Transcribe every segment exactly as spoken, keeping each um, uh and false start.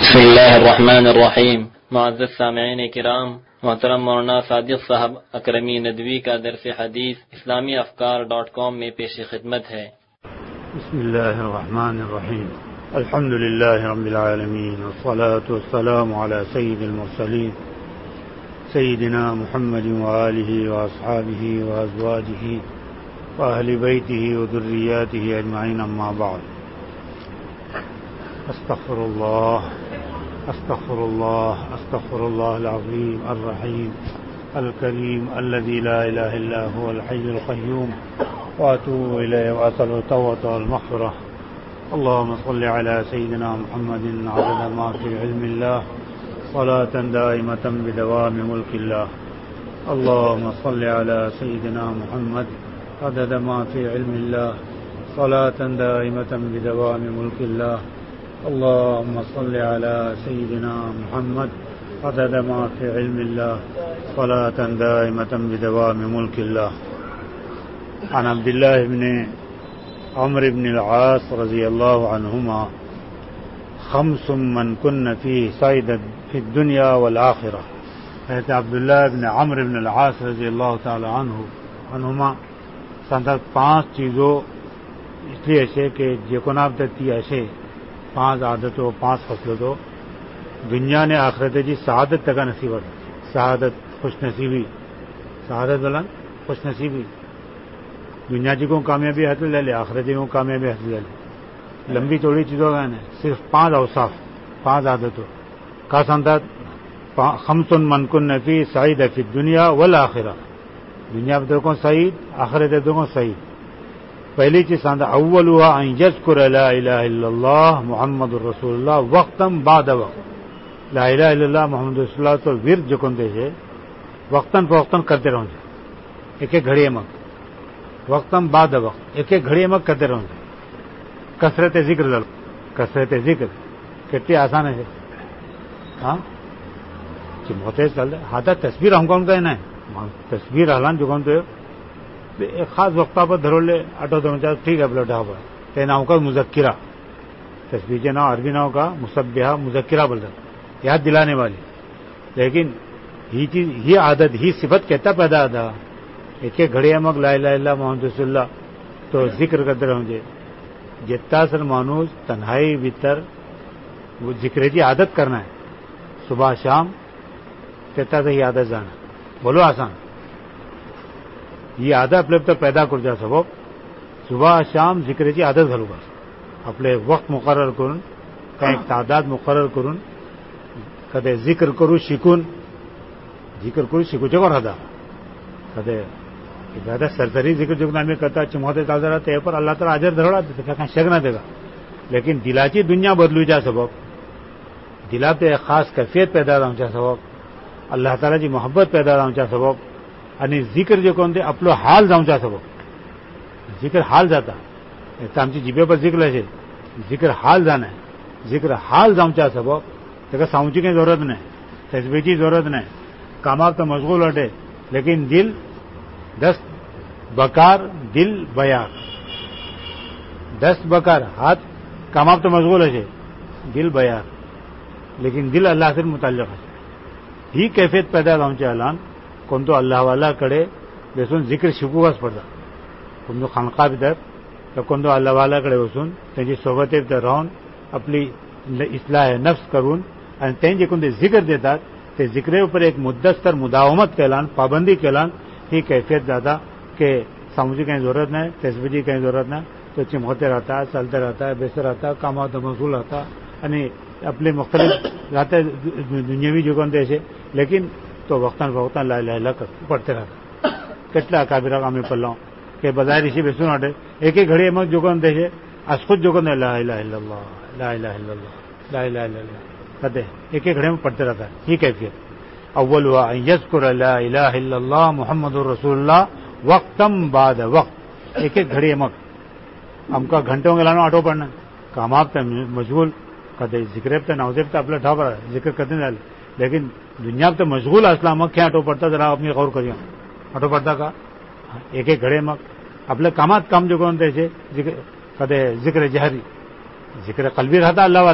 بسم اللہ الرحمن الرحیم. معزز سامعین کرام، محترم مولانا صادق صاحب اکرمی ندوی کا درس حدیث اسلامی افکار ڈاٹ کام میں پیش خدمت ہے. بسم اللہ الرحمن الرحیم. الحمد للہ رب العالمین والصلاة والسلام علی سید المرسلین سیدنا محمد وآلہ واصحابہ وازواجہ واہل بیتہ وذریاتہ اجمعین، اما بعد. استغفر اللہ استغفر اللہ استغفر اللہ العظیم الرحیم الکریم الذی لا الہ الا هو الحی القیوم واتوب الیہ واسأل التوبۃ والمغفرۃ. اللهم صل على سيدنا محمد عدد ما في علم الله صلاة دائمة بدوام ملك الله. اللهم صل على سيدنا محمد عدد ما في علم الله صلاة دائمة بدوام ملك الله. اللهم صل على سيدنا محمد عدد ما في علم الله صلاة دائمة بدوام ملك الله. عن عبد الله بن عمرو بن العاص رضي الله عنهما خمس من كن فيه سعيد في الدنيا والآخرة. حضرت عبداللہ بن عمرو بن العاص رضی اللہ تعالی عنہ عنہما سندر پانچ چیزوں اس لیے ایسے کہ جیکناب دتی ایسے پانچ عادت ہو پانچ خصلت ہو دنیا نے آخرت جی سعادت تک نصیب ہوتا. سعادت خوش نصیبی سعادت بلند خوش نصیبی دنیا جی کو کامیابی حاصل لے لے، آخرت جی کو کامیابی حاصل لے لے. لمبی چوڑی چیزوں کا نہیں، صرف پانچ اوصاف پانچ عادت ہو کا سندر خمس من کن فی سعید فی الدنیا والآخرہ. دنیا میں دیکھو سعید، آخرت دیکھو سعید. پہلی چیز سندر اولها ان یذکر لا الہ الا اللہ محمد رسول اللہ وقتاً بعد وقت. لا الہ الا اللہ محمد رسول اللہ تو ورد جو کن دے وقتاً فوقتاً کرتے رہو جائے، ایک ایک گھڑی مک وقتاً بعد وقت ایک ایک گھڑی مک کرتے رہو جائے. کثرت ذکر لڑ کثرت ذکر کتنی آسان ہے. ہاں موتے چل ہاتھ تصویر ہم کون کہنا ہے تصویر حالان جو کون تو ایک خاص وقت پر دھرو لے اٹھو دو چار ٹھیک ہے بلٹا پر تے ناؤں کا مذکرہ تصویر کے نام عربی ناؤں کا مصبیحہ مذکرہ بول رہا یاد دلانے والی. لیکن یہ چیز یہ عادت ہی صفت کہتا پیدا تھا ایک ایک گھڑی مگ لا الہ الا محمد رسول اللہ تو ذکر کرتے رہوں گے. جتنا سر مانوس تنہائی بھیتر وہ ذکر کی عادت کرنا ہے صبح شام تیتا سے ہی عادت جانا بولو آسان. یہ عادت اپنے تک پیدا کر جا سکو صبح شام ذکر کی عادت گھرو گا اپنے وقت مقرر کرن کا ایک تعداد مقرر کرن کدے ذکر کرو شکون ذکر کرو شکو جگہ رہا کدے زیادہ سرسری ذکر جو نامی کرتا چموتے تازہ رہتے پر اللہ تعالیٰ حاضر دھڑا دیتے کہیں شک نہ دے گا. لیکن دلاچی دنیا بدلو جا سبب دلا پہ ایک خاص کیفیت پیدا رہا چاہ سبب اللہ تعالیٰ جی محبت پیدا رہا چاہ سبب یعنی ذکر جو کون دے اپلو حال جاؤں چاہ سبب ذکر حال جاتا ہم چی جیبے پر ذکر ہے ذکر حال جانا ہے ذکر حال جاؤں چاہ سبب دیکھا ساؤنچی کی ضرورت نہیں تصویر کی ضرورت نہیں کامات تو مشغول ہٹے لیکن دل دست بکار دل بیار دست بکار ہاتھ کامات تو مشغول ہے دل بیار لیکن دل اللہ سے متعلق ہے. ہی کیفیت پیدا رہا چاہ اعلان کون تو اللہ والا کڑے بسون ذکر شکو گس پڑتا کون تو خانقاہ در تو کون تو اللہ والا کڑے بسون تینجی صحبت در رہن اپنی اصلاح نفس کرون اور تینجی کون دے ذکر دیتا تے ذکر اوپر ایک مدستر مداومت کا اعلان پابندی کا اعلان ہی کیفیت زیادہ کہ سمجھی کہیں ضرورت نہیں تصویری کہیں ضرورت نہیں تو چمکتے رہتا ہے چلتے رہتا ہے بیستے رہتا ہے کامات مشغول رہتا یعنی اپنے مختلف رہتا ہے دنیاوی جو کون ایسے لیکن تو وقتاً فوقتاً لا الہ الا پڑھتے رہتا کتنا کابرہ کام میں پڑھ رہا ہوں کہ بظاہر اسی بے سن ہٹے ایک ایک گھڑی مت جو کون دیکھے از خود جو کون لا الہ الا اللہ لا الہ الا اللہ لا الہ الا اللہ کہتے ایک ایک گھڑی میں پڑھتے رہتا ہے. یہ کیفیت اولها ان یذکر لا الہ الا اللہ محمد رسول اللہ وقتاً بعد وقت ایک ایک گھڑی مک ہم کا گھنٹوں کے لانا آٹو پڑھنا کام آپ مشغول کہتے ذکر پہ نوزیب اپنا ڈھا رہا ہے ذکر کرتے نہیں لیکن دنیا تو مشغول اسلام مک کیا آٹو پڑتا ذرا اپنی غور کریے آٹو پڑتا کا ایک ایک گھڑے مک اپنے کامات کام جو کون تھے ذکر کہتے ذکر جہری ذکر قلبی رہتا اللہ والا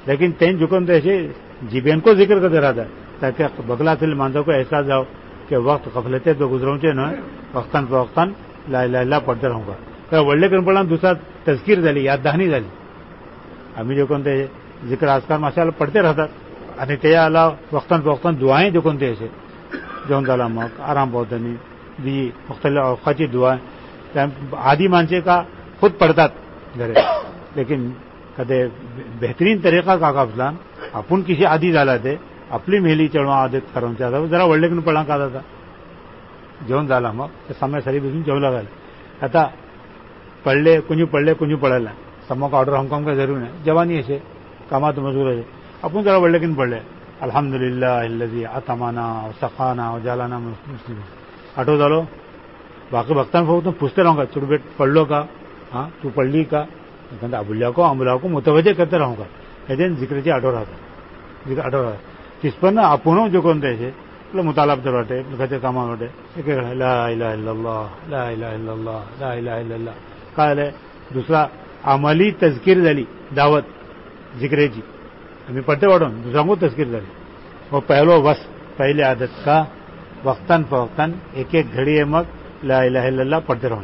لیکن تین جکن تو ایسے جیبین کو ذکر کرتے رہتا تاکہ بگلا سے مانتا کو احساس جاؤ کہ وقت غفلتے تو گزروں چے نا وقتاً فوقتاً لا الہ الا پڑھتے رہوں گا وڑلے کر پڑھا دوسرا تذکیر دلی یاد دہانی دلی ہمیں جو کون ذکر آسکار ماشاء اللہ پڑھتے رہتا અને તે અલા વખતન વખતન દુઆیں جو કોનતે છે જોન દલામક આરામ બોધની دی مختلف اوقات کی دعائیں عادی مانچے کا خود پڑھتا گھر لیکن کدے بہترین طریقہ کا افضلان اپن کسی عادی ڈالا تھے اپنی میلی چڑھوا عادت کرنا چاہتا تھا ذرا ورلڈ کن پڑھا کہتا تھا جون دالامک سمے سری بسن جو لگا کہتا پڑھ لے کنجو پڑھ لے کنجو پڑھ لیں سموں کا آرڈر ہانگ کانگ کا ضرور ہے جوانی ایسے کامات مزور ہے اپن ذرا ورلڈ کن پڑھ لے الحمد للہ الذی اتمانا سخانا جالانا مسلم آٹو ڈالو باقی بختان فوق تم پوچھتے رہوں گا چھوٹو بیٹ پڑھ لو کا ہاں تو پڑھ لی کا ابولیہ کو امبلا کو متوجہ کرتے رہوں گا لیکن ذکر سے آٹو رہا تھا ذکر آٹو رہا جس پر نا اپنوں جو کون تھے مطالعہ کر بیٹھے کہتے کام بیٹھے لا الہ الا اللہ لا الہ الا اللہ لا الہ الا اللہ قال ہے دوسرا عملی تذکیر دلی دعوت ذکر جی ہمیں پڑھتے پڑھو دوسرا کو تذکیر دلی وہ پہلو وس پہلے عادت کا وقتاً فوقتاً ایک ایک گھڑی مگ لا الہ الا اللہ پڑھتے رہو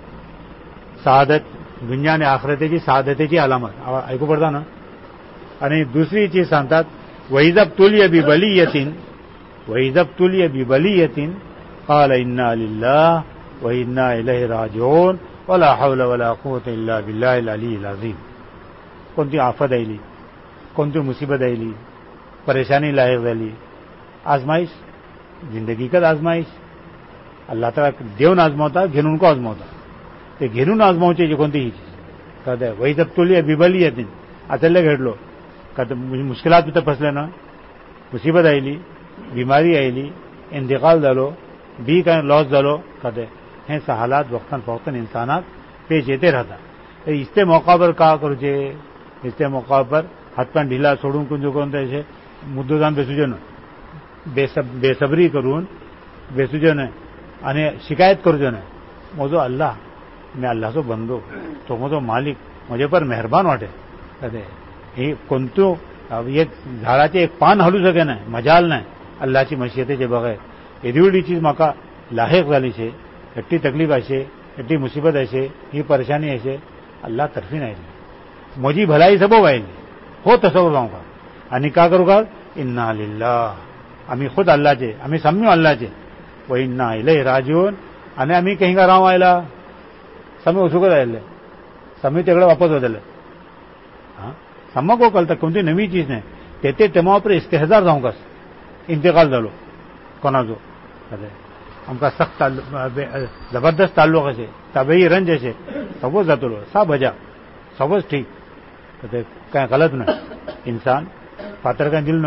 سعادت دنیا نے آخرتے کی سعادتची علامت ऐकू पडता ना आणि दुसरी चीज सांगतात वैजब तुल्य बिबलियतीन वैजब तुल्य बिबलियतीन قال इन्ना लिल्लाह व इन्ना इलैहि राजिऊन वला हौला वला कुव्वता इल्ला बिल्लाहिल अलिय्यिल अज़ीम कोणती आफत आली कोणती मुसीबत आली परेशानी लायक झाली आजमाइश जिंदगी का आजमाइश अल्लाह ताला देऊन आजमावता घेऊन को आजमावता ते घेऊन आजमावचे जे कोणतीही कहते वही जब तुलिय बिबली येतील आतल्या घडलो का मुश्किलात तिथं फसले ना मुसीबत आयली बिमारी आयली इंतकाल झालो बी काय लॉस झालो कहते हे हालात वक्तन फवक्तन इंसानात पेश येते राहतात इसते मौका पर का करूचे इसते मौका पर हातपान ढिला सोडून कुंजो कोण त्याचे मुद्दोदान बेसुजे ना बेसब बेसबरी करून बेसुजे ना आणि शिकायत करूचे ना मोजो अल्लाह मैं अल्लाहचो बंदो तो मोजो मालिक म्हजे पर मेहरबान वाटे कदे ही कोणतो एक झाडाचे एक पान हलू सके नाही मजाल नाही अल्लाहची मशियतेचे बघाय एवढी चीज म्हाका लायक जाली छे एट्टी तकलीफ आशे एट्टी मुसीबत आशे ही परेशानी आशे अल्लाह तर्फी आयली म्हजी भलाई सबब आयली हो तसो जावं का आणि का करू का इन्ना लिल्लाह आम्ही खुद अल्लाहचे आम्ही सम्यू अल्लाहचे व इन्ना इलैहि राजिऊन आणि आम्ही कहीं का राव आयला समय उसको राहिले समय तिकडे वापस होतले हां सम्मा को कळतं कोणती नवी चीज नाही ते ते तेव्हा पर इस्तेहजार जाऊ कस इंतकाल झालो कोणाचो अरे आमका सख्त जबरदस्त ताल्लुक असे तबेही रंज असे सबच जातलो सा बजा सबच ठीक ते काय गलत नाही इंसान पात्र काय दिल ना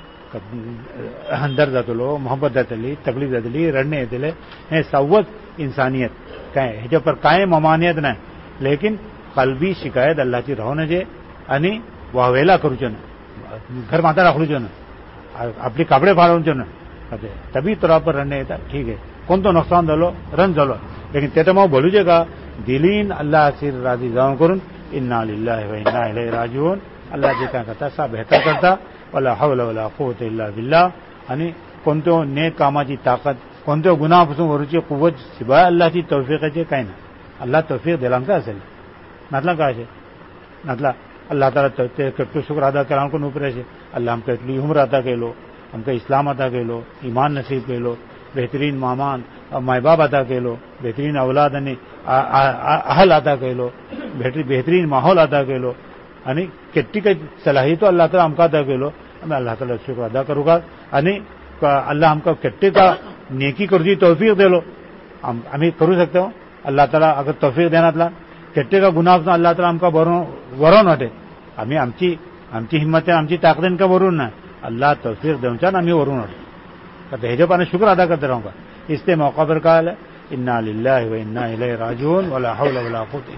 अंदर जातलो मोहब्बत जातली तकलीफ जातली रडणे येतले हे सवच इंसानियत काय ह्याच्या पर काय ममानियत नाही लेकिन कल्बी शिकायत अल्लाहची राहून जे आणि वावेला करूचे ना घर माता राखूचे ना आपली कापडे फाडूचे ना तभी तोरा पर रडणे येतात ठीक आहे कोणतो नुकसान झालो रन झालो लेकिन त्याचं मग बोलूचे का दिलीन अल्लाहची राजी जाऊन करून इन्ना लिल्लाहि व इन्ना इलैहि राजिऊन अल्लाह जे काय करता सा बेहतर करता वला हौला वला कुव्वता इल्ला बिल्लाह आणि कोणत्या नेक कामाची ताकद कोणत्या गुन्हापासून वरूची कुवत शिवाय अल्लाहची तौफीकाचे काय नाही अल्लाह तौफीक दिला का असेल नातला काय असे नातला अल्लाह ताला ते कट्टू शुक्र अदा केला कोण उपराशे अल्लाह आमका इतली उम्र अदा केलो आमका इस्लाम अदा केलो ईमान नसीब केलो बेहतरीन मामान मायबाप अदा केलो बेहतरीन औलाद आणि अहल अदा केलो बेहतरीन माहोल अदा केलो आणि किती काही सलाहियतो अल्लाह ताला आमका अदा केलो आम्ही अल्लाह ताला शुक्र अदा करू का आणि अल्लाह आमका किती का नेकी करूची तौफीक दिलो आम्ही करू शकतो अल्लाह ताला अगर तौफीक देण्यातला किती का गुन्हापासून अल्लाह ताला आमका वरून वरून वाटे आम्ही आमची आमची हिंमत आमची ताकदीन का वरून नाही अल्लाह तौफीक देऊच्यान आम्ही वरून वाटे तर ह्याच्या पाने शुक्र अदा करते राहू का इसते मौका पर का आलं इन्ना लिल्लाहि व इन्ना इलैहि राजिऊन वला हौला वला कुव्वता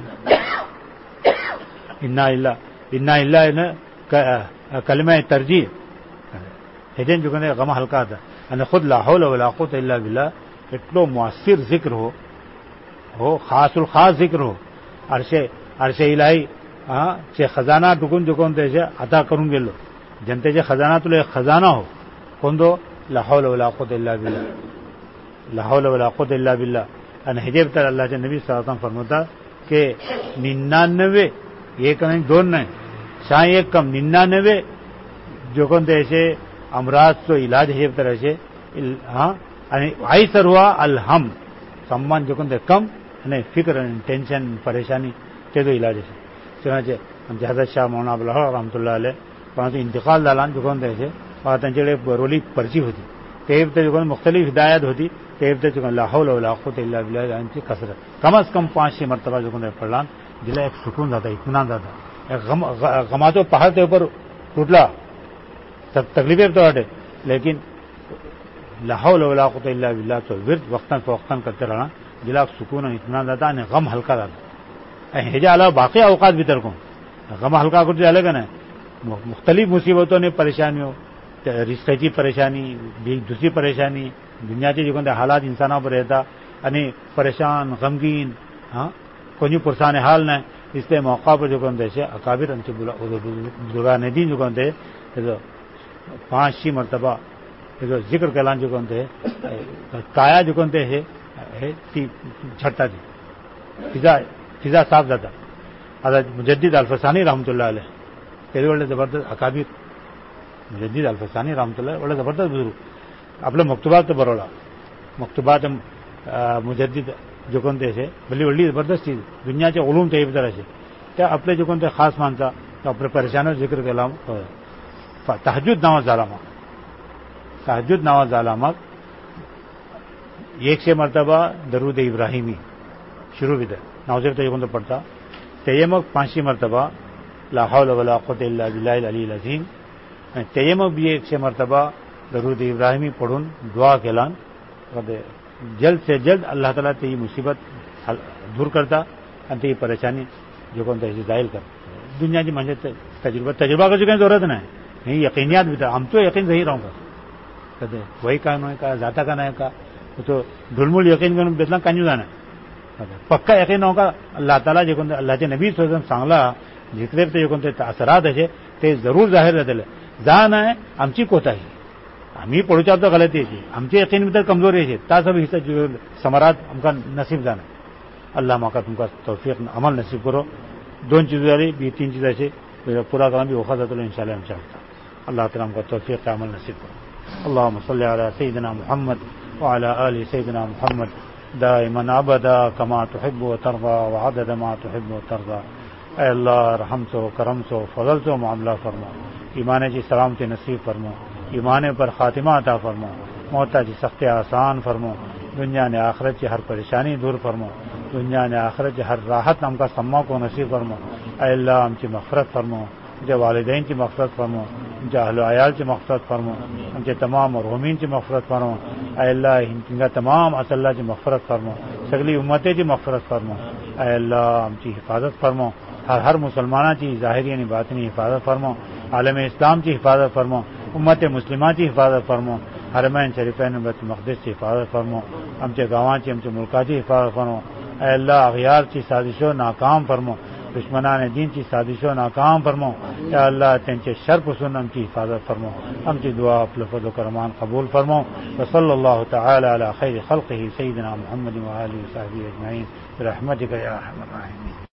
इन्ना इल्ला इन्ना इल्ला कलमा तरजीह હેજન જો કને ગમ હલકા હતા અને ખુદ લા હૌલ વલા કુવતા ઇલ્લા બિલ્લાહ એટલો મુઅસ્સિર ઝિક્ર હો હો ખાસુલ ખાસ ઝિક્ર હો અરશે અરશે ઇલાહી ہاں چه خزانہ ٹکن جو کون تے عطا کروں گے لو جنتے چه خزانہ تو ایک خزانہ ہو کون دو لا حول ولا قوت الا بالله لا حول ولا قوت الا بالله ان حجب تر اللہ کے نبی صلی اللہ علیہ وسلم فرماتا کہ ننانوے ایک نہیں دو نہیں شاہ ایک کم ننانوے جو کون تے ایسے امراض تو علاج حجب تر ایسے ہاں آئی سر ہوا الحم سمان جو کون تے کم نہیں فکر ٹینشن پریشانی تے تو علاج ہے چنانچہ حضرت شاہ مولانا ابوالحق رحمۃ اللہ علیہ پرانتو انتقال دالان جو کون تے ایسے جڑے رولی پرچی ہوتی تیب تے جو مختلف ہدایت ہوتی تیب تے جو لا حول ولا قوت الا باللہ کی کثرت کم از کم پانچ چھ مرتبہ جو پڑھلان دل ایک سکون داتا اطمینان داتا ایک غم غما تو پہاڑ کے اوپر ٹوٹلا تکلیفیں تو ہٹے لیکن لا حول ولا قوت الا باللہ تو ورد وقتاً فوقتاً کرتے رہنا دل سکون اور اطمینان داتا یعنی غم ہلکا داتا ہجا علاوہ باقی اوقات بھی ترکوں غم ہلکا کرتے الگ ہے نا مختلف مصیبتوں نے پریشانیوں رشتے کی پریشانی دوسری پریشانی دنیا کے جو حالات انسانوں پر رہتا یعنی پریشان غمگین ہاں کوئی پرسان حال نہ اس لیے موقع پر جو کہتے ہیں اکابر بزرگان دین جو کہتے ہیں پانچ چھ مرتبہ ذکر کلان جو کہتے ہیں کایا جو کہتے ہیں چھٹتا تھی فضا فضا صاف جاتا حضرت مجدد الفسانی رحمۃ اللہ علیہ کئی ಒಳ್ಳೆ زبردست اکابر مجدد الفسانی رحمۃ اللہ ಒಳ್ಳೆ زبردست بزرگ اپنے مکتوبات تو بروڑا مکتوبات مجدد جو کونتے سے بلی بڑی زبردست چیز دنیا کے علوم تے طرح سے کیا اپنے جو کونتے خاص مانتا تو اپنے پریشانوں ذکر کلام تہجد نماز علامات تہجد نماز علامات ایک سے مرتبہ درود ابراہیمی شروع بھی تھا نوزر تو جو کونتے پڑھتا تیمک پانچی مرتبہ لا حول ولا قوت الا باللہ العلی العظیم تیمک بھی ایک سے مرتبہ درود ابراہیمی پڑھن دعا کلان جلد سے جلد اللہ تعالیٰ تی مصیبت دور کرتا انت یہ پریشانی جو کون تیسی ظاہر کر دنیا کی منجر تجربہ تجربہ کا جو کہیں ضرورت نہیں یقینیات بھی تھا ہم تو یقین صحیح رہوں گا کہتے وہی کا نہیں کہا ذاتا کا نہیں کہا تو ڈھلمل یقین کرنے بیتنا کنجو جانا پکا یقین ہوگا اللہ تعالیٰ جو کون اللہ کے نبی صلی اللہ علیہ وسلم سانگلا جتنے جو کون اثرات ہے تے ضرور ظاہر رہتے جہاں ہے آمچی کوتا ہی ہمیں پڑھو چاہتا غلطی ہے ہم سے یقین میں کمزوری ہے تا سب حصہ جو ثمرات ہم کا نصیب جانا اللہ ماں تم کا توفیق عمل نصیب کرو دون چیزیں والی بھی تین چیزیں سے پورا کرنا بھی وقت ہے ان شاء اللہ ہم چاہتا اللہ تعالیٰ ہم کا توفیق عمل نصیب کرو اللهم صل علی سیدنا محمد وعلى آل سیدنا محمد دائما ابدا كما تحب وترضى وعدد ما تحب وترضى اے اللہ رحم سو کرم سو فضل سو معاملہ فرما ایمان کی سلامتی نصیب فرما ایمان پر خاتمہ عطا فرما موتا کی سخت آسان فرما دنیا نے آخرت کی ہر پریشانی دور فرما دنیا نے آخرت کی ہر راحت ہم کا سما کو نصیب فرما اے اللہ ہم کی مغفرت فرما مجھے والدین کی مغفرت فرما مجھے اہل و عیال کی مغفرت فرما مجھے تمام مرحومین کی مغفرت فرما اے اللہ ان کا تمام اصلاح کی مغفرت فرما سگلی امتیں کی مغفرت فرما اے اللہ ہم کی حفاظت فرما ہر ہر مسلمانہ کی ظاہری یعنی باطنی حفاظت فرما عالم اسلام کی حفاظت فرما امت مسلمہ کی حفاظت فرما حرمین شریفین بیت المقدس کی حفاظت فرما ہم چے گاواں کی ہم چے ملکا کی حفاظت فرما اے اللہ اغیار کی سازشوں ناکام فرما دشمنان دین کی سازشوں ناکام فرما یا اللہ تنچے شر پسند ہم کی حفاظت فرما ہم کی دعا اپنے فضل و کرمان قبول فرما وصلی اللہ تعالی علی خیر خلقہ سیدنا محمد وآلہ وصحبہ اجمعین برحمتک یا ارحم الراحمین.